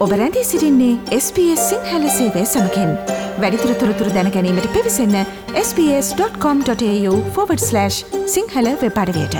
ඔබ රැඳී සිටින්නේ SBS සිංහල සේවය සමගින්. වැඩිදුර තොරතුරු දැන ගැනීමට පිවිසන්න sbs.com.au/සිංහල වෙබ් අඩවියට.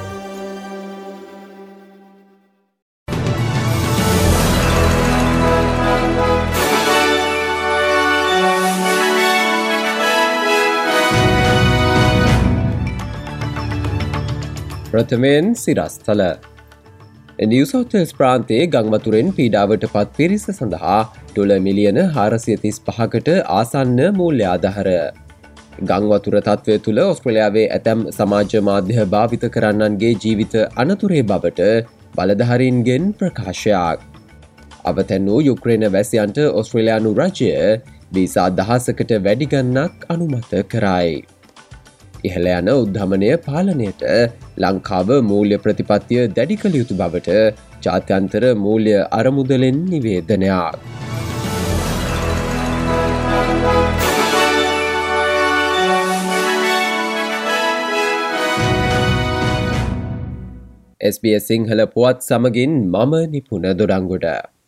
ප්‍රථමයෙන් සිරස්තල නිව් සවුත් වේල්ස් ප්‍රාන්තයේ ගංවතුරෙන් පීඩාවට පත් පිරිස සඳහා ඩොලර් මිලියන 435කට ආසන්න මූල්‍ය ආධාර. ගංවතුර තත්ත්වය තුළ ඔස්ට්‍රේලියාවේ ඇතැම් සමාජ මාධ්‍ය භාවිත කරන්නන්ගේ ජීවිත අනතුරේ බවට බලධාරීන්ගෙන් ප්‍රකාශයක්. අවතැන් වූ යුක්‍රේන වැසියන්ට ඔස්ට්‍රේලියානු රජය වීසා 1000කට වැඩි ගණනක් අනුමත කරයි. ඉහළ යන උද්ධමනය පාලනයට ලංකාව මූල්‍ය ප්‍රතිපත්තිය දැඩි කළ යුතු බවට ජාත්‍යන්තර මූල්‍ය අරමුදලෙන් නිවේදනයක්. SBS සිංහල පුවත් සමගින් මම නිපුණ දොඩංගොඩ.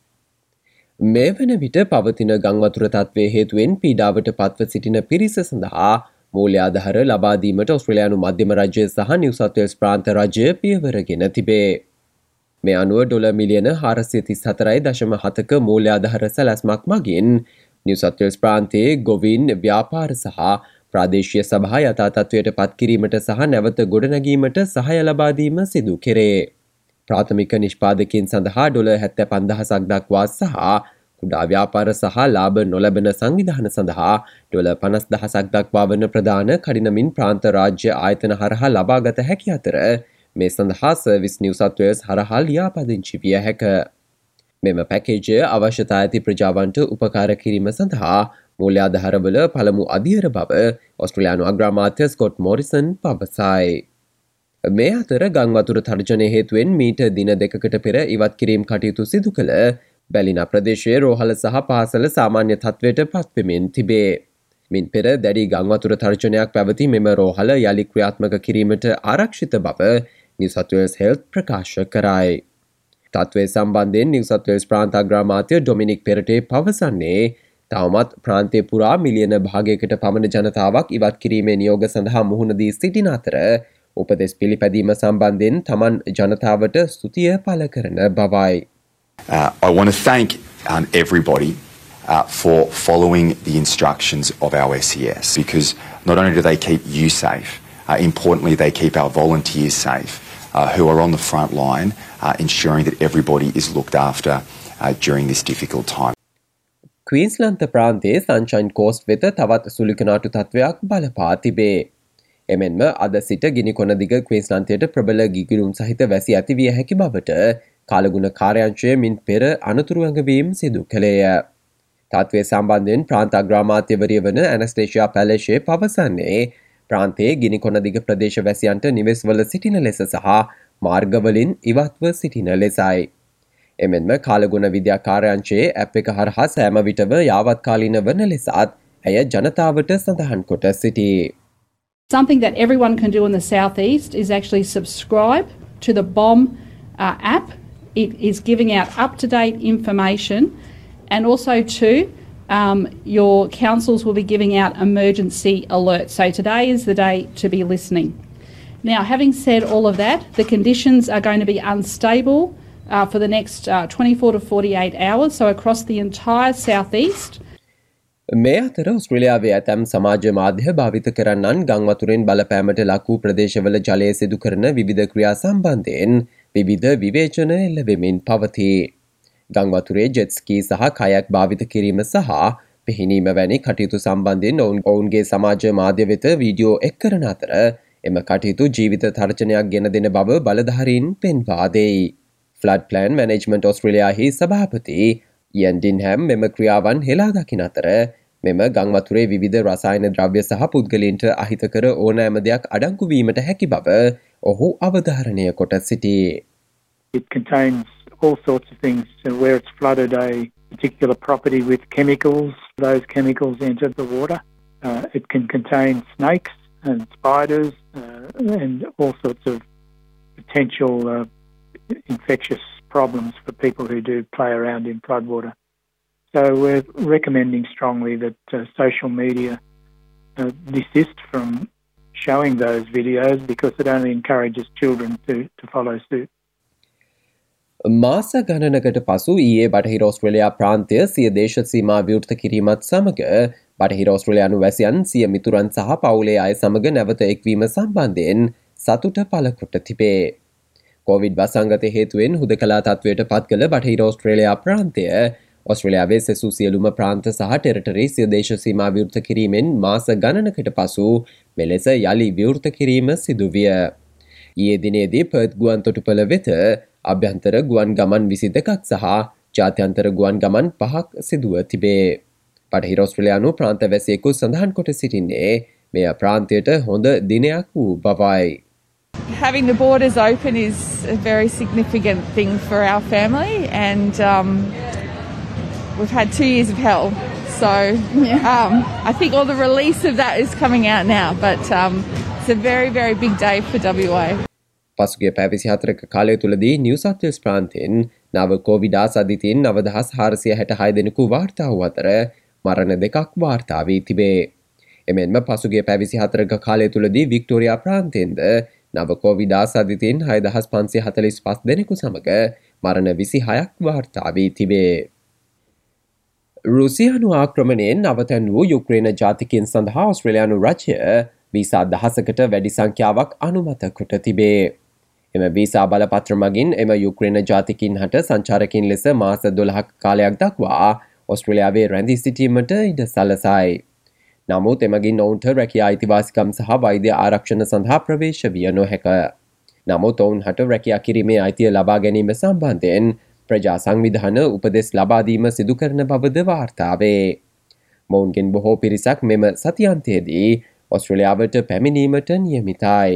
මේ වන විට පවතින ගංවතුර තත්ත්වය හේතුවෙන් පීඩාවට පත්ව සිටින පිරිස සඳහා මූල්‍ය ආධාර ලබාදීමට ඔස්ට්‍රේලියානු මධ්‍යම රජය සහ නිව් සවුත් වේල්ස් ප්‍රාන්ත රජය පියවරගෙන තිබේ. මේ අනුව ඩොලර් මිලියන 434.7ක මූල්‍ය ආධාර සැලැස්මක් මගින් නිව් සවුත් වේල්ස් ප්‍රාන්තයේ ගොවීන් ව්‍යාපාර සහ ප්‍රාදේශීය සභා යථා තත්ත්වයට පත් කිරීමට සහ නැවත ගොඩනැගීමට සහාය ලබා දීම සිදු කෙරේ. ප්‍රාථමික නිෂ්පාදකයන් සඳහා ඩොලර් 75,000ක් දක්වා සහ කුඩා ව්‍යාපාර සහ ලාභ නොලැබෙන සංවිධාන සඳහා ඩොලර් 50,000ක් දක්වා වන ප්‍රධාන කඩිනමින් ප්‍රාන්ත රාජ්‍ය ආයතන හරහා ලබාගත හැකි අතර මේ සඳහා සර්විස් නිව් සවුත් වේල්ස් හරහා ලියාපදිංචි විය හැක. මෙම පැකේජය අවශ්‍යතා ඇති ප්‍රජාවන්ට උපකාර කිරීම සඳහා මූල්‍ය ආධාරවල පළමු අධියර බව ඔස්ට්‍රේලියානු අග්‍රාමාත්‍ය ස්කොට් මොරිසන් පවසයි. මේ අතර ගංවතුර තර්ජනය හේතුවෙන් මීට දින දෙකකට පෙර ඉවත් කිරීම් කටයුතු සිදු කළ බැලිනා ප්‍රදේශයේ රෝහල සහ පාසල සාමාන්‍ය තත්ත්වයට පත්වෙමින් තිබේ. මින් පෙර දැඩි ගංවතුර තර්ජනයක් පැවති මෙම රෝහල යළි ක්‍රියාත්මක කිරීමට ආරක්ෂිත බව නිව් සවුත් වේල්ස් හෙල්ත් ප්‍රකාශ කරයි. තත්ත්වය සම්බන්ධයෙන් නිව් සවුත් වේල්ස් ප්‍රාන්ත අග්‍රාමාත්‍ය ඩොමිනික් පෙරටේ පවසන්නේ තවමත් ප්‍රාන්තය පුරා මිලියන භාගයකට පමණ ජනතාවක් ඉවත් කිරීමේ නියෝග සඳහා මුහුණ දී සිටින අතර උපදෙස් පිළිපැදීම සම්බන්ධයෙන් තමන් ජනතාවට ස්තුතිය පළ කරන බවයි. I want to thank everybody for following the instructions of our SES, because not only do they keep you safe, importantly they keep our volunteers safe who are on the front line ensuring that everybody is looked after during this difficult time. Queensland ප්‍රාන්තයේ Sunshine Coast වෙත තවත් සුළුකනාටු තත්ත්වයක් බලපා තිබේ. එමෙන්ම අද සිට ගිනිකොන දිග ක්වීන්ස්ලන්තයට ප්‍රබල ගිගිරුම් සහිත වැසි ඇති විය හැකි බවට කාලගුණ කාර්යාංශය මින් පෙර අනතුරු ඇඟවීම් සිදු කළේය. තත්ත්වය සම්බන්ධයෙන් ප්‍රාන්ත අග්‍රාමාත්‍යවරිය වන ඇනස්ටේෂියා පැලෙෂේ පවසන්නේ ප්‍රාන්තයේ ගිනිකොන දිග ප්‍රදේශ වැසියන්ට නිවෙස්වල සිටින ලෙස සහ මාර්ගවලින් ඉවත්ව සිටින ලෙසයි. එමෙන්ම කාලගුණ විද්‍යා කාර්යාංශයේ ඇප් එක හරහා සෑම විටම යාවත්කාලීන වන ලෙසත් ඇය ජනතාවට සඳහන් කොට සිටී. Something that everyone can do in the southeast is actually subscribe to the BOM app. It is giving out up-to-date information, and also too, your councils will be giving out emergency alerts. So today is the day to be listening. Now, having said all of that, the conditions are going to be unstable for the next 24 to 48 hours, so across the entire southeast. මේ අතර ඔස්ට්‍රේලියාවේ ඇතැම් සමාජ මාධ්‍ය භාවිත කරන්නන් ගංවතුරෙන් බලපෑමට ලක් වූ ප්‍රදේශවල ජලය සිදු කරන විවිධ ක්‍රියා සම්බන්ධයෙන් විවිධ විවේචන එල්ල වෙමින් පවතී. ගංවතුරේ ජෙට්ස්කී සහ කයක් භාවිත කිරීම සහ පිහිනීම වැනි කටයුතු සම්බන්ධයෙන් ඔවුන්ගේ සමාජ මාධ්‍ය වෙත වීඩියෝ එක් කරන අතර එම කටයුතු ජීවිත තර්ජනයක් ගෙන දෙන බව බලධාරීන් පෙන්වා දෙයි. ෆ්ලඩ් ප්ලෑන් මැනේජ්මන්ට් ඔස්ට්‍රේලියාහි සභාපති ඉයන් ඩින්හැම් මෙම ක්‍රියාවන් හෙලා දකින අතර මෙම ගංවතුරේ විවිධ රසායන ද්‍රව්‍ය සහ පුද්ගලයන්ට අහිතකර ඕනෑම දෙයක් අඩංගු වීමට හැකි බව ඔහු අවධාරණය කොට සිටී. It contains all sorts of things. So where it's flooded a particular property with chemicals, those chemicals enter the water. It can contain snakes and spiders and all sorts of potential infectious problems for people who do play around in floodwater. So we're recommending strongly that social media desist from showing those videos because it only encourages children to follow suit. මාස ගණනකට පසු ඊයේ බටහිර ඔස්ට්‍රේලියා ප්‍රාන්තය සිය දේශ සීමා විවෘත කිරීමත් සමග බටහිර ඔස්ට්‍රේලියානු වැසියන් සිය මිතුරන් සහ පවුලේ අය සමග නැවත එක්වීම සම්බන්ධයෙන් සතුට පළකොට තිබේ. කොවිඩ් වසංගතය හේතුවෙන් හුදකලා තත්ත්වයට පත් කළ බටහිර ඔස්ට්‍රේලියා ප්‍රාන්තය ඔස්ට්‍රේලියාවේ සෙසු සියලුම ප්‍රාන්ත සහ ටෙරටරි සිය දේශ සීමා විවෘත කිරීමෙන් මාස ගණනකට පසු මෙලෙස යලි විවෘත කිරීම සිදුවිය. ඊයේ දිනේදී පර්ත් ගුවන් තොටුපළ වෙත අභ්‍යන්තර ගුවන් ගමන් 22ක් සහ ජාත්‍යන්තර ගුවන් ගමන් 5ක් සිදුව තිබේ. බටහිර ඔස්ට්‍රේලියානු ප්‍රාන්ත වැසියෙකු සඳහන් කොට සිටින්නේ මෙය ප්‍රාන්තයට හොඳ දිනයක් වූ බවයි. Having the borders open is a very significant thing for our family, and we've had 2 years of hell. So I think all the release of that is coming out now, but it's a very, very big day for WA. පසුගිය පැය 24ක කාලය තුලදී New South Wales ප්‍රාන්තයෙන් නව Covid ආසාදිතයින් 9466 දෙනෙකු වාර්තා වූ අතර මරණ 2ක් වාර්තා වී තිබේ. එමෙන්ම පසුගිය පැය 24ක කාලය තුලදී වික්ටෝරියා ප්‍රාන්තයෙන්ද නව කොවිඩ් ආසාදිතයින් 6545 දෙනෙකු සමග මරණ 26ක් වාර්තා වී තිබේ. රුසියානු ආක්‍රමණයෙන් නවතැන් වූ යුක්‍රේන ජාතිකයන් සඳහා ඔස්ට්‍රේලියානු රජය වීසා 1000කට වැඩි සංඛ්‍යාවක් අනුමත කොට තිබේ. එම වීසා බලපත්‍ර මගින් එම යුක්‍රේන ජාතිකින් හට සංචාරකින් ලෙස මාස 12ක කාලයක් දක්වා ඔස්ට්‍රේලියාවේ රැඳී සිටීමට ඉඩ සලසයි. නමුත් එමගින් ඔවුන්ට රැකියා අයිතිවාසිකම් සහ වෛද්‍ය ආරක්ෂණ සඳහා ප්‍රවේශ විය නොහැක. නමුත් ඔවුන් හට රැකියා කිරීමේ අයිතිය ලබා ගැනීම සම්බන්ධයෙන් ප්‍රජා සංවිධාන උපදෙස් ලබා දීම සිදු කරන බවද වාර්තා වේ. මොවුන්ගෙන් බොහෝ පිරිසක් මෙම සතියන්තයේදී ඔස්ට්‍රේලියාවට පැමිණීමට නියමිතයි.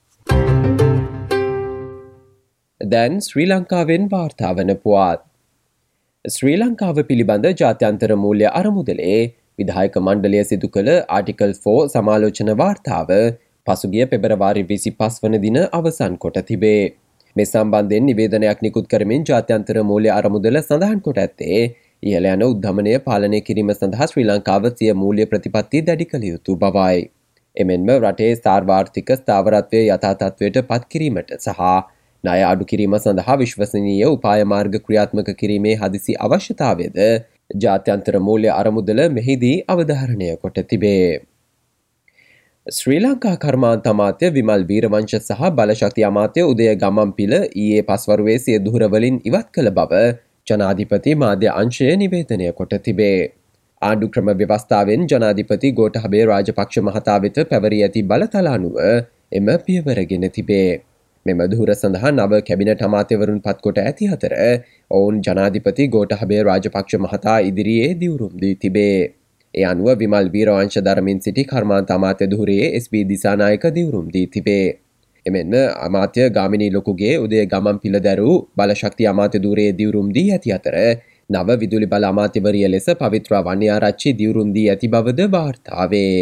දැන් ශ්‍රී ලංකාවෙන් වාර්තා වන පුවත්. ශ්‍රී ලංකාව පිළිබඳ ජාත්‍යන්තර මූල්‍ය අරමුදලේ විධායක මණ්ඩලය සිදු කළ ආටිකල් 4 සමාලෝචන වාර්තාව පසුගිය පෙබරවාරි 25 වන දින අවසන් කොට තිබේ. මේ සම්බන්ධයෙන් නිවේදනයක් නිකුත් කරමින් ජාත්‍යන්තර මූල්‍ය අරමුදල සඳහන් කොට ඇත්තේ ඉහළ යන උද්ධමනය පාලනය කිරීම සඳහා ශ්‍රී ලංකාව සිය මූල්‍ය ප්‍රතිපත්ති දැඩි කළ යුතු බවයි. එමෙන්ම රටේ සාර්වාර්ථික ස්ථාවරත්වය යථා තත්ත්වයට පත් කිරීමට සහ ණය අඩු කිරීම සඳහා විශ්වසනීය උපාය මාර්ග ක්‍රියාත්මක කිරීමේ හදිසි අවශ්‍යතාවයද ජාත්‍යන්තර මූල්‍ය අරමුදල මෙහිදී අවධාරණය කොට තිබේ. ශ්‍රී ලංකා කර්මාන්ත අමාත්‍ය විමල් වීරවංශ සහ බලශක්ති අමාත්‍ය උදය ගමන්පිල ඊයේ පස්වරුවේ සිය දුහරවලින් ඉවත් කළ බව ජනාධිපති මාධ්‍ය අංශය නිවේදනය කොට තිබේ. ආණ්ඩු ක්‍රම ව්‍යවස්ථාවෙන් ජනාධිපති ගෝඨාභය රාජපක්ෂ මහතා වෙත පැවරී ඇති බලතල අනුව එම පියවරගෙන තිබේ. මෙම දුහර සඳහා නව කැබිනට් අමාත්‍යවරුන් පත් කොට ඇති අතර ඔවුන් ජනාධිපති ගෝඨාභය රාජපක්ෂ මහතා ඉදිරියේ දිවුරුම් දී තිබේ. ඒ අනුව විමල් වීරවංශ දරමින් සිටි කර්මාන්ත අමාත්‍ය දුහරේ SP දිසානායක දිවුරුම් දී තිබේ. එමෙන්ම අමාත්‍ය ගාමිණී ලොකුගේ උදය ගමන්පිල දැරූ බලශක්ති අමාත්‍ය ධුරයේ දිවුරුම් දී ඇති අතර නව විදුලි බල අමාත්‍යවරිය ලෙස පවිත්‍රා වන්‍යාරච්චි දිවුරුම් දී ඇති බවද වාර්තා වේ.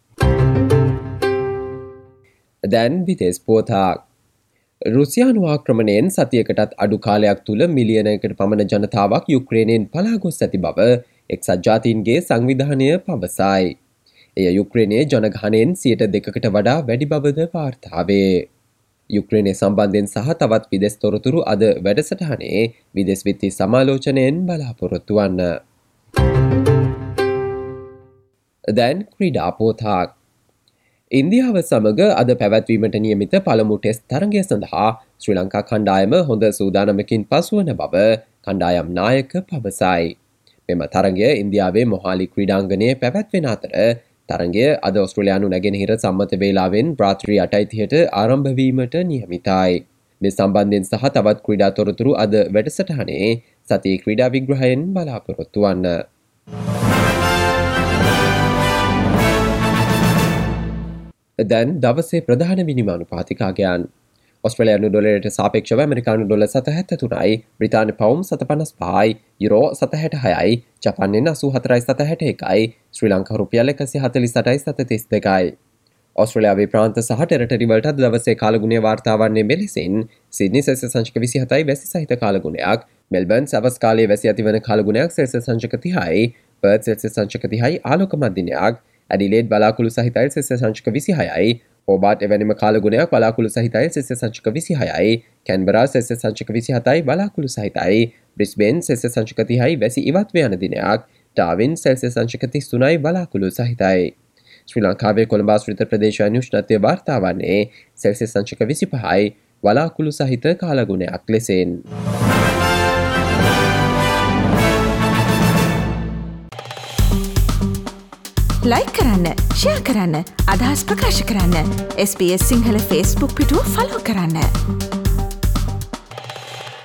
දැන් විදේශ පුවතක්. රුසියානු ආක්‍රමණයෙන් සතියකටත් අඩු කාලයක් තුල මිලියනයකට පමණ ජනතාවක් යුක්‍රේනයෙන් පලා ගොස් ඇති බව එක්සත් ජාතීන්ගේ සංවිධානය පවසයි. එය යුක්‍රේනයේ ජනගහනයෙන් 2%කට වඩා වැඩි බවද වාර්තා වේ. යුක්‍රේනය සම්බන්ධයෙන් සහ තවත් විදේශ තොරතුරු අද වැඩසටහනේ විදේශ විත්ති සමාලෝචනයෙන් බලාපොරොත්තු වන්න. දැන් ක්‍රීඩා පුවතක්. ඉන්දියාව සමග අද පැවැත්වීමට නියමිත පළමු ටෙස්ට් තරගය සඳහා ශ්‍රී ලංකා කණ්ඩායම හොඳ සූදානමකින් පසුවන බව කණ්ඩායම් නායක පවසයි. මෙම තරගය ඉන්දියාවේ මොහාලි ක්‍රීඩාංගණයේ පැවැත්වෙන අතර තරගය අද ඔස්ට්‍රේලියානු නැගෙනහිර සම්මත වේලාවෙන් රාත්‍රී 8:30ට ආරම්භ වීමට නියමිතයි. මේ සම්බන්ධයෙන් සහ තවත් ක්‍රීඩා තොරතුරු අද වැඩසටහනේ සතියේ ක්‍රීඩා විග්‍රහයෙන් බලාපොරොත්තු වන්න. දැන් දවසේ ප්‍රධාන විනිමය අනුපාතිකාගයන්. ඔස්ට්‍රේලියානු ඩොලරයට සාපේක්ෂව ඇමරිකානු ඩොලර් 7.73යි, බ්‍රිතාන්‍ය පවුම් 7.55යි, යුරෝ 7.66යි, ජපාන් යෙන් 84.61යි, ශ්‍රී ලංකා රුපියල් 148.32යි. ඔස්ට්‍රේලියාවේ ප්‍රාන්ත සහ ටෙරටරි වලට අද දවසේ කාලගුණය වාර්තා වන්නේ මෙලෙසින් සිඩ්නි සෙල්සියස් අංශක 27යි වැසි සහිත කාලගුණයක්, මෙල්බර්න් සවස් කාලයේ වැසි ඇතිවන කාලගුණයක් සෙල්සියස් අංශක 30යි, පර්ත් සෙල්සියස් අංශක 30යි ආලෝකමත් දිනයක්, ඇඩිලේඩ් බලාකුළු සහිතයි සෙල්සියස් අංශක 26යි, හෝබාට් එවැනිම කාලගුණයක් බලාකුළු සහිතයි සෙල්සියස් අංශක 26යි, කැන්බරා සෙල්සියස් අංශක 27යි බලාකුළු සහිතයි, බ්‍රිස්බේන් සෙල්සියස් අංශක 30යි වැසි ඉවත් ව යන දිනයක්, ඩාවින් සෙල්සියස් අංශක 33යි බලාකුළු සහිතයි. ශ්‍රී ලංකාවේ කොළඹ ආශ්‍රිත ප්‍රදේශයන් උෂ්ණත්වය වාර්තා වන්නේ සෙල්සියස් අංශක 25යි වලාකුළු සහිත කාලගුණයක් ලෙසින්. ලයික් කරන්න, ෂෙයා කරන්න, අදහස් ප්‍රකාශ කරන්න. SBS සිංහල Facebook පිටුව ෆලෝ කරන්න.